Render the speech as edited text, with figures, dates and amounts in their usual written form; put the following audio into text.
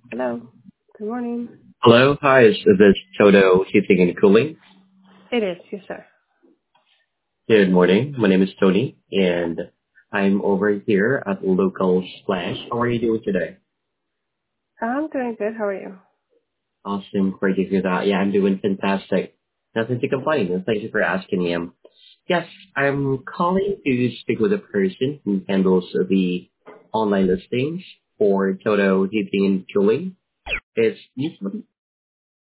Hello. Good morning. Hello. Hi, is this Toto Heating and Cooling? It is, yes, sir. Good morning. My name is Tony, and I'm over here at Local Splash. How are you doing today? I'm doing good. How are you? Awesome. Great to hear that. Yeah, I'm doing fantastic. Nothing to complain, and thank you for asking me. Yes, I'm calling to speak with a person who handles the online listings for Toto Heating and Cooling. It's usually